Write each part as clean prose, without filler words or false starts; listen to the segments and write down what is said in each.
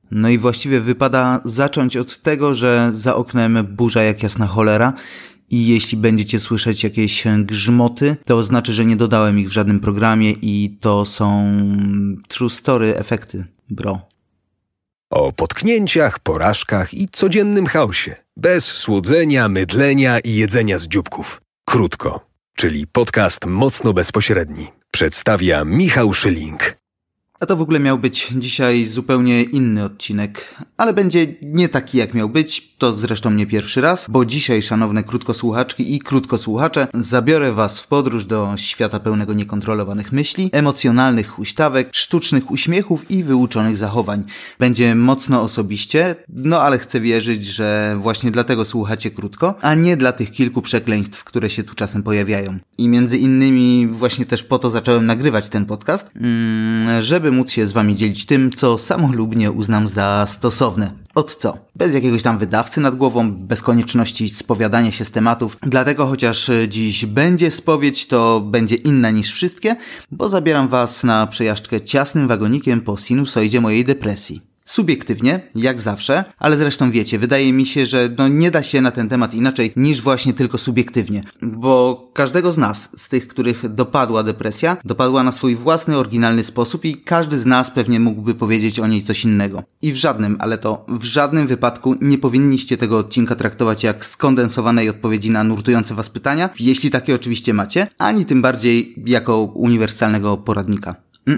No i właściwie wypada zacząć od tego, że za oknem burza jak jasna cholera i jeśli będziecie słyszeć jakieś grzmoty, to znaczy, że nie dodałem ich w żadnym programie i to są true story efekty, bro. O potknięciach, porażkach i codziennym chaosie. Bez słodzenia, mydlenia i jedzenia z dzióbków. Krótko, czyli podcast mocno bezpośredni. Przedstawia Michał Szyling. A to w ogóle miał być dzisiaj zupełnie inny odcinek, ale będzie nie taki jak miał być, to zresztą nie pierwszy raz, bo dzisiaj, szanowne krótkosłuchaczki i krótkosłuchacze, zabiorę was w podróż do świata pełnego niekontrolowanych myśli, emocjonalnych huśtawek, sztucznych uśmiechów i wyuczonych zachowań. Będzie mocno osobiście, no ale chcę wierzyć, że właśnie dlatego słuchacie krótko, a nie dla tych kilku przekleństw, które się tu czasem pojawiają. I między innymi właśnie też po to zacząłem nagrywać ten podcast, żeby móc się z wami dzielić tym, co samolubnie uznam za stosowne. Od co? Bez jakiegoś tam wydawcy nad głową, bez konieczności spowiadania się z tematów. Dlatego chociaż dziś będzie spowiedź, to będzie inna niż wszystkie, bo zabieram was na przejażdżkę ciasnym wagonikiem po sinusoidzie mojej depresji. Subiektywnie, jak zawsze, ale zresztą wiecie, wydaje mi się, że nie da się na ten temat inaczej niż właśnie tylko subiektywnie, bo każdego z nas, z tych, których dopadła depresja, dopadła na swój własny, oryginalny sposób i każdy z nas pewnie mógłby powiedzieć o niej coś innego. I w żadnym, ale to w żadnym wypadku nie powinniście tego odcinka traktować jak skondensowanej odpowiedzi na nurtujące was pytania, jeśli takie oczywiście macie, ani tym bardziej jako uniwersalnego poradnika.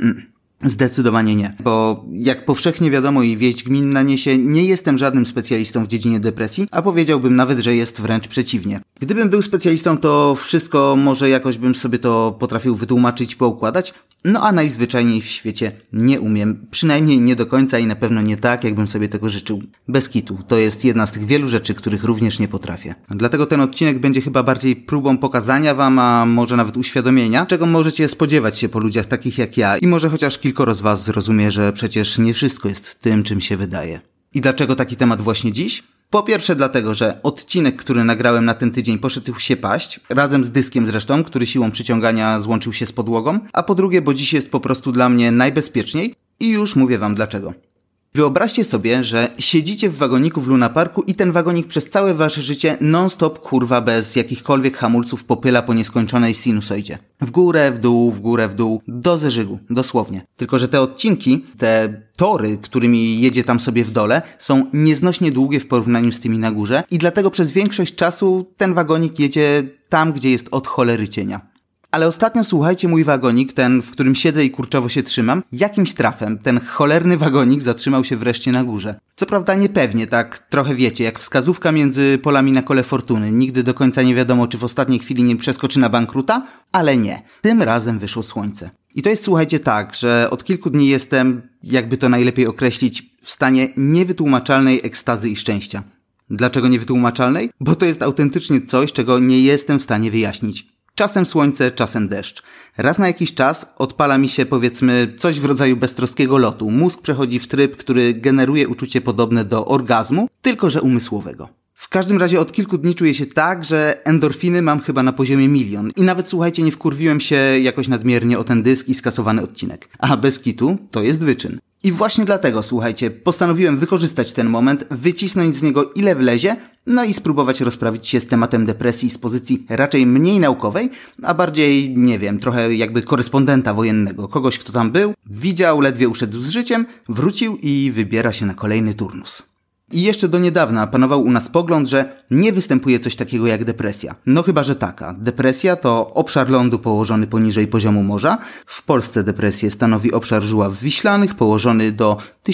Zdecydowanie nie, bo jak powszechnie wiadomo i wieść gminna niesie, nie jestem żadnym specjalistą w dziedzinie depresji, a powiedziałbym nawet, że jest wręcz przeciwnie. Gdybym był specjalistą, to wszystko może jakoś bym sobie to potrafił wytłumaczyć, poukładać, no a najzwyczajniej w świecie nie umiem, przynajmniej nie do końca i na pewno nie tak, jakbym sobie tego życzył. Bez kitu, to jest jedna z tych wielu rzeczy, których również nie potrafię. Dlatego ten odcinek będzie chyba bardziej próbą pokazania wam, a może nawet uświadomienia, czego możecie spodziewać się po ludziach takich jak ja i może chociaż kilkoro z was zrozumie, że przecież nie wszystko jest tym, czym się wydaje. I dlaczego taki temat właśnie dziś? Po pierwsze dlatego, że odcinek, który nagrałem na ten tydzień poszedł się paść, razem z dyskiem zresztą, który siłą przyciągania złączył się z podłogą, a po drugie, bo dziś jest po prostu dla mnie najbezpieczniej i już mówię wam dlaczego. Wyobraźcie sobie, że siedzicie w wagoniku w Luna Parku i ten wagonik przez całe wasze życie non-stop kurwa bez jakichkolwiek hamulców popyla po nieskończonej sinusoidzie. W górę, w dół, do zeżygu, dosłownie. Tylko że te odcinki, te tory, którymi jedzie tam sobie w dole, są nieznośnie długie w porównaniu z tymi na górze i dlatego przez większość czasu ten wagonik jedzie tam, gdzie jest od cholery cienia. Ale ostatnio, słuchajcie, mój wagonik, ten, w którym siedzę i kurczowo się trzymam, jakimś trafem ten cholerny wagonik zatrzymał się wreszcie na górze. Co prawda niepewnie, tak trochę wiecie, jak wskazówka między polami na kole fortuny. Nigdy do końca nie wiadomo, czy w ostatniej chwili nie przeskoczy na bankruta, ale nie. Tym razem wyszło słońce. I to jest, słuchajcie, tak, że od kilku dni jestem, jakby to najlepiej określić, w stanie niewytłumaczalnej ekstazy i szczęścia. Dlaczego niewytłumaczalnej? Bo to jest autentycznie coś, czego nie jestem w stanie wyjaśnić. Czasem słońce, czasem deszcz. Raz na jakiś czas odpala mi się, powiedzmy, coś w rodzaju beztroskiego lotu. Mózg przechodzi w tryb, który generuje uczucie podobne do orgazmu, tylko że umysłowego. W każdym razie od kilku dni czuję się tak, że endorfiny mam chyba na poziomie 1 000 000. I nawet, słuchajcie, nie wkurwiłem się jakoś nadmiernie o ten dysk i skasowany odcinek. A bez kitu to jest wyczyn. I właśnie dlatego, słuchajcie, postanowiłem wykorzystać ten moment, wycisnąć z niego ile wlezie, no i spróbować rozprawić się z tematem depresji z pozycji raczej mniej naukowej, a bardziej, nie wiem, trochę jakby korespondenta wojennego. Kogoś, kto tam był, widział, ledwie uszedł z życiem, wrócił i wybiera się na kolejny turnus. I jeszcze do niedawna panował u nas pogląd, że nie występuje coś takiego jak depresja. No chyba, że taka. Depresja to obszar lądu położony poniżej poziomu morza. W Polsce depresję stanowi obszar żuław wiślanych położony do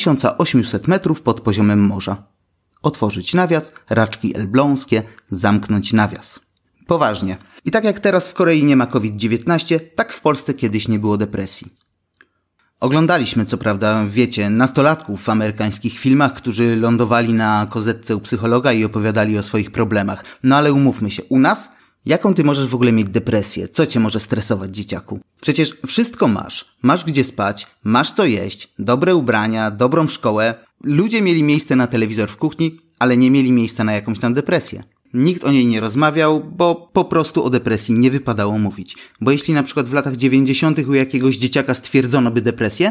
1800 metrów pod poziomem morza. Otworzyć nawias, raczki elbląskie, zamknąć nawias. Poważnie. I tak jak teraz w Korei nie ma COVID-19, tak w Polsce kiedyś nie było depresji. Oglądaliśmy, co prawda, wiecie, nastolatków w amerykańskich filmach, którzy lądowali na kozetce u psychologa i opowiadali o swoich problemach. No ale umówmy się, u nas? Jaką ty możesz w ogóle mieć depresję? Co cię może stresować, dzieciaku? Przecież wszystko masz. Masz gdzie spać, masz co jeść, dobre ubrania, dobrą szkołę. Ludzie mieli miejsce na telewizor w kuchni, ale nie mieli miejsca na jakąś tam depresję. Nikt o niej nie rozmawiał, bo po prostu o depresji nie wypadało mówić. Bo jeśli na przykład w latach 90. u jakiegoś dzieciaka stwierdzono by depresję,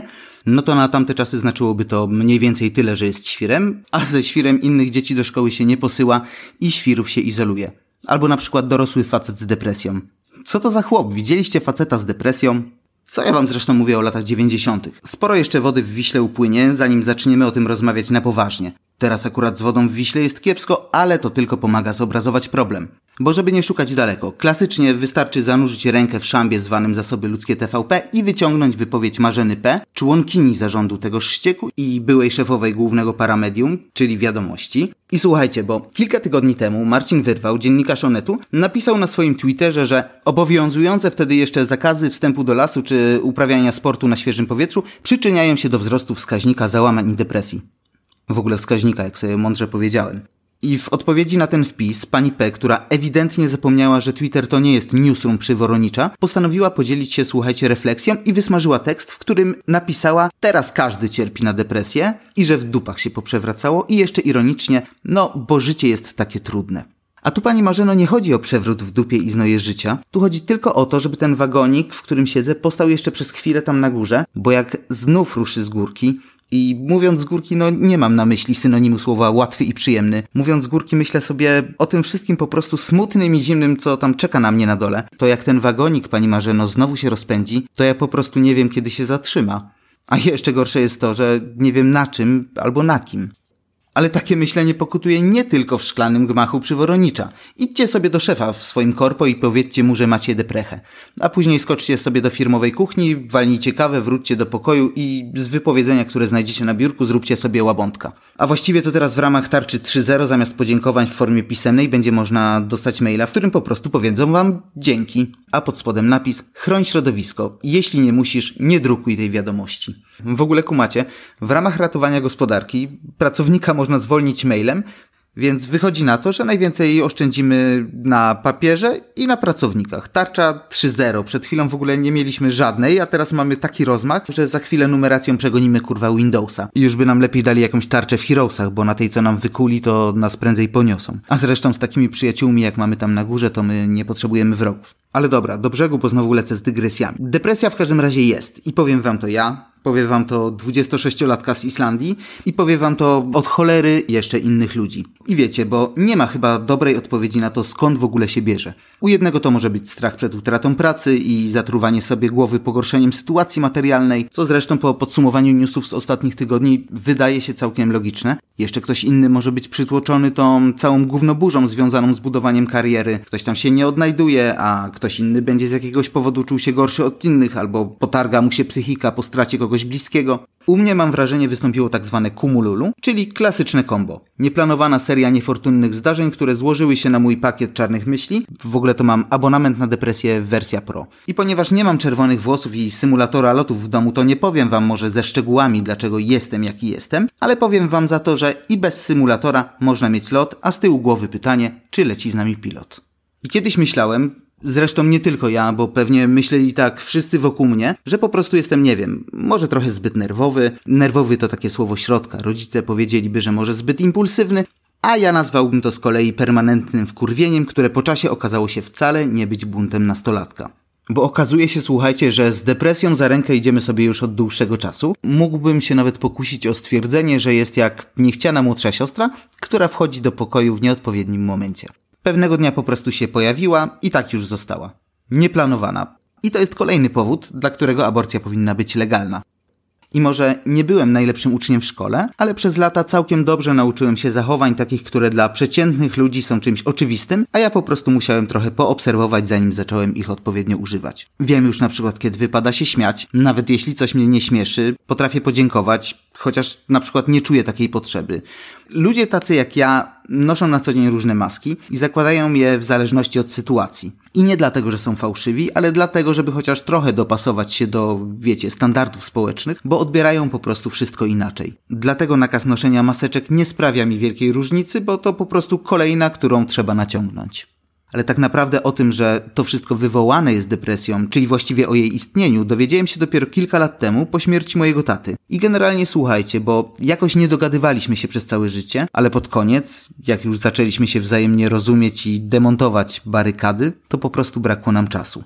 no to na tamte czasy znaczyłoby to mniej więcej tyle, że jest świrem, a ze świrem innych dzieci do szkoły się nie posyła i świrów się izoluje. Albo na przykład dorosły facet z depresją. Co to za chłop? Widzieliście faceta z depresją? Co ja wam zresztą mówię o latach 90. Sporo jeszcze wody w Wiśle upłynie, zanim zaczniemy o tym rozmawiać na poważnie. Teraz akurat z wodą w Wiśle jest kiepsko, ale to tylko pomaga zobrazować problem. Bo żeby nie szukać daleko, klasycznie wystarczy zanurzyć rękę w szambie zwanym Zasoby Ludzkie TVP i wyciągnąć wypowiedź Marzeny P., członkini zarządu tegoż ścieku i byłej szefowej Głównego Paramedium, czyli Wiadomości. I słuchajcie, bo kilka tygodni temu Marcin Wyrwał, dziennikarz Onetu, napisał na swoim Twitterze, że obowiązujące wtedy jeszcze zakazy wstępu do lasu czy uprawiania sportu na świeżym powietrzu przyczyniają się do wzrostu wskaźnika załamań i depresji. W ogóle wskaźnika, jak sobie mądrze powiedziałem. I w odpowiedzi na ten wpis pani P., która ewidentnie zapomniała, że Twitter to nie jest newsroom przy Woronicza, postanowiła podzielić się, słuchajcie, refleksją i wysmażyła tekst, w którym napisała: teraz każdy cierpi na depresję i że w dupach się poprzewracało i jeszcze ironicznie, no bo życie jest takie trudne. A tu pani Marzeno nie chodzi o przewrót w dupie i znoje życia, tu chodzi tylko o to, żeby ten wagonik, w którym siedzę, postał jeszcze przez chwilę tam na górze, bo jak znów ruszy z górki, i mówiąc z górki, no nie mam na myśli synonimu słowa łatwy i przyjemny. Mówiąc z górki, myślę sobie o tym wszystkim po prostu smutnym i zimnym, co tam czeka na mnie na dole. To jak ten wagonik, pani Marzeno, znowu się rozpędzi, to ja po prostu nie wiem, kiedy się zatrzyma. A jeszcze gorsze jest to, że nie wiem na czym albo na kim. Ale takie myślenie pokutuje nie tylko w szklanym gmachu przy Woronicza. Idźcie sobie do szefa w swoim korpo i powiedzcie mu, że macie deprechę. A później skoczcie sobie do firmowej kuchni, walnijcie kawę, wróćcie do pokoju i z wypowiedzenia, które znajdziecie na biurku, zróbcie sobie łabątka. A właściwie to teraz w ramach tarczy 3.0 zamiast podziękowań w formie pisemnej będzie można dostać maila, w którym po prostu powiedzą wam dzięki. A pod spodem napis: chroń środowisko. Jeśli nie musisz, nie drukuj tej wiadomości. W ogóle kumacie, w ramach ratowania gospodarki pracownika można zwolnić mailem, więc wychodzi na to, że najwięcej oszczędzimy na papierze i na pracownikach. Tarcza 3.0. Przed chwilą w ogóle nie mieliśmy żadnej, a teraz mamy taki rozmach, że za chwilę numeracją przegonimy kurwa Windowsa. I już by nam lepiej dali jakąś tarczę w Heroesach, bo na tej, co nam wykuli, to nas prędzej poniosą. A zresztą z takimi przyjaciółmi, jak mamy tam na górze, to my nie potrzebujemy wrogów. Ale dobra, do brzegu, bo znowu lecę z dygresjami. Depresja w każdym razie jest. I powiem wam to ja. Powie wam to 26-latka z Islandii i powie wam to od cholery jeszcze innych ludzi. I wiecie, bo nie ma chyba dobrej odpowiedzi na to, skąd w ogóle się bierze. U jednego to może być strach przed utratą pracy i zatruwanie sobie głowy pogorszeniem sytuacji materialnej, co zresztą po podsumowaniu newsów z ostatnich tygodni wydaje się całkiem logiczne. Jeszcze ktoś inny może być przytłoczony tą całą gównoburzą związaną z budowaniem kariery. Ktoś tam się nie odnajduje, a ktoś inny będzie z jakiegoś powodu czuł się gorszy od innych, albo potarga mu się psychika po stracie kogoś bliskiego. U mnie, mam wrażenie, wystąpiło tak zwane kumululu, czyli klasyczne kombo. Nieplanowana seria niefortunnych zdarzeń, które złożyły się na mój pakiet czarnych myśli. W ogóle to mam abonament na depresję wersja pro. I ponieważ nie mam czerwonych włosów i symulatora lotów w domu, to nie powiem wam może ze szczegółami, dlaczego jestem jaki jestem, ale powiem wam za to, że i bez symulatora można mieć lot, a z tyłu głowy pytanie, czy leci z nami pilot. I kiedyś myślałem, zresztą nie tylko ja, bo pewnie myśleli tak wszyscy wokół mnie, że po prostu jestem, nie wiem, może trochę zbyt nerwowy. Nerwowy to takie słowo środka. Rodzice powiedzieliby, że może zbyt impulsywny, a ja nazwałbym to z kolei permanentnym wkurwieniem, które po czasie okazało się wcale nie być buntem nastolatka. Bo okazuje się, słuchajcie, że z depresją za rękę idziemy sobie już od dłuższego czasu. Mógłbym się nawet pokusić o stwierdzenie, że jest jak niechciana młodsza siostra, która wchodzi do pokoju w nieodpowiednim momencie. Pewnego dnia po prostu się pojawiła i tak już została. Nieplanowana. I to jest kolejny powód, dla którego aborcja powinna być legalna. I może nie byłem najlepszym uczniem w szkole, ale przez lata całkiem dobrze nauczyłem się zachowań takich, które dla przeciętnych ludzi są czymś oczywistym, a ja po prostu musiałem trochę poobserwować, zanim zacząłem ich odpowiednio używać. Wiem już na przykład, kiedy wypada się śmiać, nawet jeśli coś mnie nie śmieszy, potrafię podziękować, chociaż na przykład nie czuję takiej potrzeby. Ludzie tacy jak ja noszą na co dzień różne maski i zakładają je w zależności od sytuacji. I nie dlatego, że są fałszywi, ale dlatego, żeby chociaż trochę dopasować się do, wiecie, standardów społecznych, bo odbierają po prostu wszystko inaczej. Dlatego nakaz noszenia maseczek nie sprawia mi wielkiej różnicy, bo to po prostu kolejna, którą trzeba naciągnąć. Ale tak naprawdę o tym, że to wszystko wywołane jest depresją, czyli właściwie o jej istnieniu, dowiedziałem się dopiero kilka lat temu po śmierci mojego taty. I generalnie słuchajcie, bo jakoś nie dogadywaliśmy się przez całe życie, ale pod koniec, jak już zaczęliśmy się wzajemnie rozumieć i demontować barykady, to po prostu brakło nam czasu.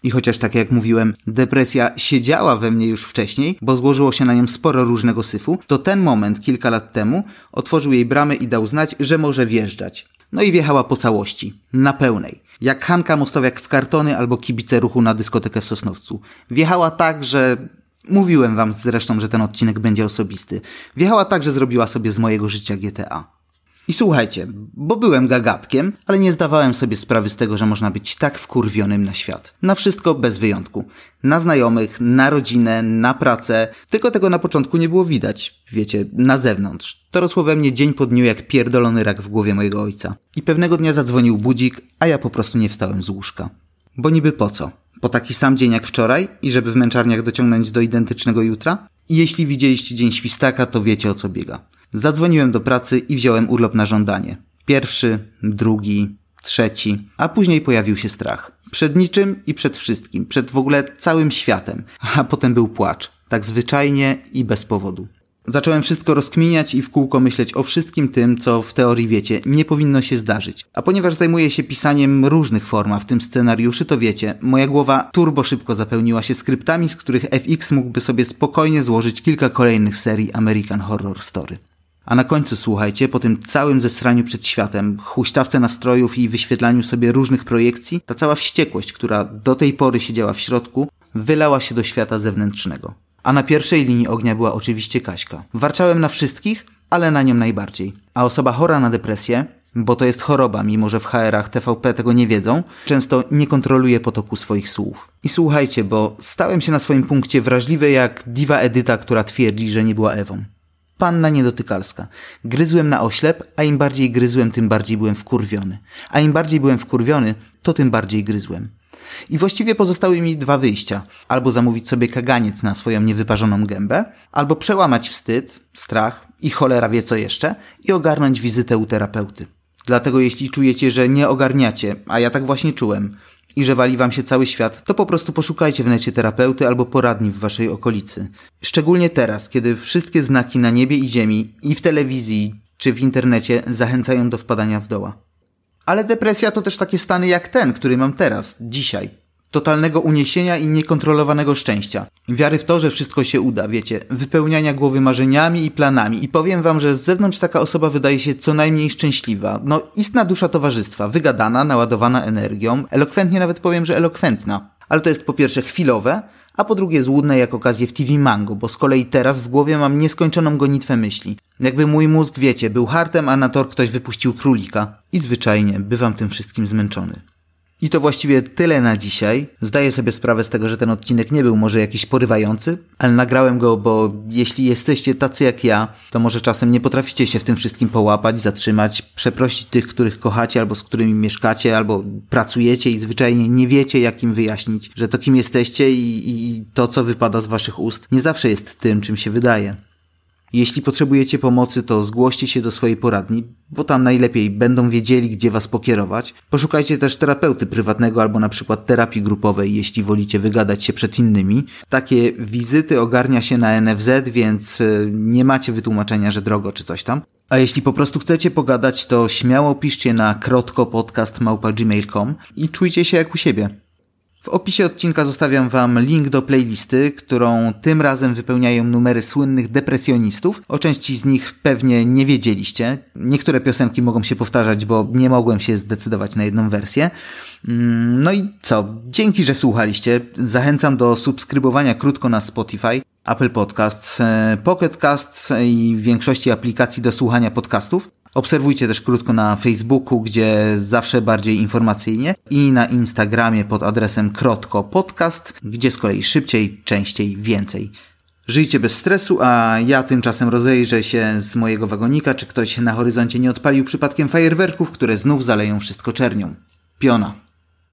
I chociaż tak jak mówiłem, depresja siedziała we mnie już wcześniej, bo złożyło się na nią sporo różnego syfu, to ten moment kilka lat temu otworzył jej bramę i dał znać, że może wjeżdżać. No i wjechała po całości, na pełnej. Jak Hanka Mostowiak w kartony albo kibice ruchu na dyskotekę w Sosnowcu. Wjechała tak, że... Mówiłem wam zresztą, że ten odcinek będzie osobisty. Wjechała tak, że zrobiła sobie z mojego życia GTA. I słuchajcie, bo byłem gagatkiem, ale nie zdawałem sobie sprawy z tego, że można być tak wkurwionym na świat. Na wszystko bez wyjątku. Na znajomych, na rodzinę, na pracę. Tylko tego na początku nie było widać. Wiecie, na zewnątrz. To rosło we mnie dzień po dniu jak pierdolony rak w głowie mojego ojca. I pewnego dnia zadzwonił budzik, a ja po prostu nie wstałem z łóżka. Bo niby po co? Po taki sam dzień jak wczoraj i żeby w męczarniach dociągnąć do identycznego jutra? I jeśli widzieliście Dzień Świstaka, to wiecie o co biega. Zadzwoniłem do pracy i wziąłem urlop na żądanie. 1., 2., 3, a później pojawił się strach. Przed niczym i przed wszystkim, przed w ogóle całym światem. A potem był płacz. Tak zwyczajnie i bez powodu. Zacząłem wszystko rozkminiać i w kółko myśleć o wszystkim tym, co w teorii wiecie, nie powinno się zdarzyć. A ponieważ zajmuję się pisaniem różnych form, w tym scenariuszy, to wiecie, moja głowa turbo szybko zapełniła się skryptami, z których FX mógłby sobie spokojnie złożyć kilka kolejnych serii American Horror Story. A na końcu, słuchajcie, po tym całym zesraniu przed światem, huśtawce nastrojów i wyświetlaniu sobie różnych projekcji, ta cała wściekłość, która do tej pory siedziała w środku, wylała się do świata zewnętrznego. A na pierwszej linii ognia była oczywiście Kaśka. Warczałem na wszystkich, ale na nią najbardziej. A osoba chora na depresję, bo to jest choroba, mimo że w HR-ach TVP tego nie wiedzą, często nie kontroluje potoku swoich słów. I słuchajcie, bo stałem się na swoim punkcie wrażliwy jak diwa Edyta, która twierdzi, że nie była Ewą. Panna niedotykalska. Gryzłem na oślep, a im bardziej gryzłem, tym bardziej byłem wkurwiony. A im bardziej byłem wkurwiony, to tym bardziej gryzłem. I właściwie pozostały mi 2 wyjścia. Albo zamówić sobie kaganiec na swoją niewyparzoną gębę, albo przełamać wstyd, strach i cholera wie co jeszcze i ogarnąć wizytę u terapeuty. Dlatego jeśli czujecie, że nie ogarniacie, a ja tak właśnie czułem, i że wali wam się cały świat, to po prostu poszukajcie w necie terapeuty albo poradni w waszej okolicy. Szczególnie teraz, kiedy wszystkie znaki na niebie i ziemi, i w telewizji, czy w internecie zachęcają do wpadania w doła. Ale depresja to też takie stany jak ten, który mam teraz, dzisiaj. Totalnego uniesienia i niekontrolowanego szczęścia. Wiary w to, że wszystko się uda, wiecie, wypełniania głowy marzeniami i planami. I powiem wam, że z zewnątrz taka osoba wydaje się co najmniej szczęśliwa. No, istna dusza towarzystwa, wygadana, naładowana energią, elokwentnie nawet powiem, że elokwentna. Ale to jest po pierwsze chwilowe, a po drugie złudne jak okazję w TV Mango, bo z kolei teraz w głowie mam nieskończoną gonitwę myśli. Jakby mój mózg, wiecie, był hartem, a na tor ktoś wypuścił królika. I zwyczajnie bywam tym wszystkim zmęczony. I to właściwie tyle na dzisiaj. Zdaję sobie sprawę z tego, że ten odcinek nie był może jakiś porywający, ale nagrałem go, bo jeśli jesteście tacy jak ja, to może czasem nie potraficie się w tym wszystkim połapać, zatrzymać, przeprosić tych, których kochacie, albo z którymi mieszkacie, albo pracujecie i zwyczajnie nie wiecie, jak im wyjaśnić, że to kim jesteście i to, co wypada z waszych ust, nie zawsze jest tym, czym się wydaje. Jeśli potrzebujecie pomocy, to zgłoście się do swojej poradni, bo tam najlepiej będą wiedzieli, gdzie was pokierować. Poszukajcie też terapeuty prywatnego albo na przykład terapii grupowej, jeśli wolicie wygadać się przed innymi. Takie wizyty ogarnia się na NFZ, więc nie macie wytłumaczenia, że drogo czy coś tam. A jeśli po prostu chcecie pogadać, to śmiało piszcie na krotkopodcast@gmail.com i czujcie się jak u siebie. W opisie odcinka zostawiam wam link do playlisty, którą tym razem wypełniają numery słynnych depresjonistów. O części z nich pewnie nie wiedzieliście. Niektóre piosenki mogą się powtarzać, bo nie mogłem się zdecydować na jedną wersję. No i co? Dzięki, że słuchaliście. Zachęcam do subskrybowania krótko na Spotify, Apple Podcasts, Pocket Casts i większości aplikacji do słuchania podcastów. Obserwujcie też krótko na Facebooku, gdzie zawsze bardziej informacyjnie, i na Instagramie pod adresem krotkopodcast, gdzie z kolei szybciej, częściej, więcej. Żyjcie bez stresu, a ja tymczasem rozejrzę się z mojego wagonika, czy ktoś na horyzoncie nie odpalił przypadkiem fajerwerków, które znów zaleją wszystko czernią. Piona.